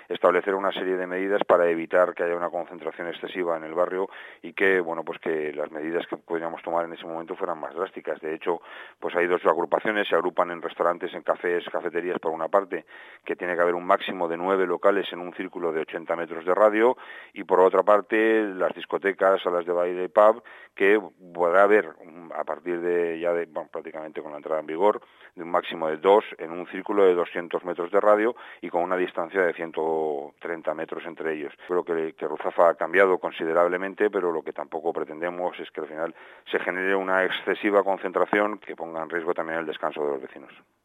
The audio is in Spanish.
establecer una serie de medidas para evitar que haya una concentración excesiva en el barrio y que, bueno, pues que las medidas que podríamos tomar en ese momento fueran más drásticas. De hecho, pues hay dos agrupaciones, se agrupan en restaurantes, en cafés, cafeterías por una parte, que tiene que haber un máximo de 9 locales en un círculo de 80 metros de radio, y por otra parte las discotecas, salas de baile y pub, que podrá haber a partir de prácticamente con la entrada en vigor, de un máximo de 2 en un círculo de 200 metros de radio y con una distancia de 130 metros entre ellos. Creo que Ruzafa ha cambiado considerablemente, pero lo que tampoco pretendemos es que al final se genere una excesiva concentración que ponga en riesgo también el descanso de los vecinos.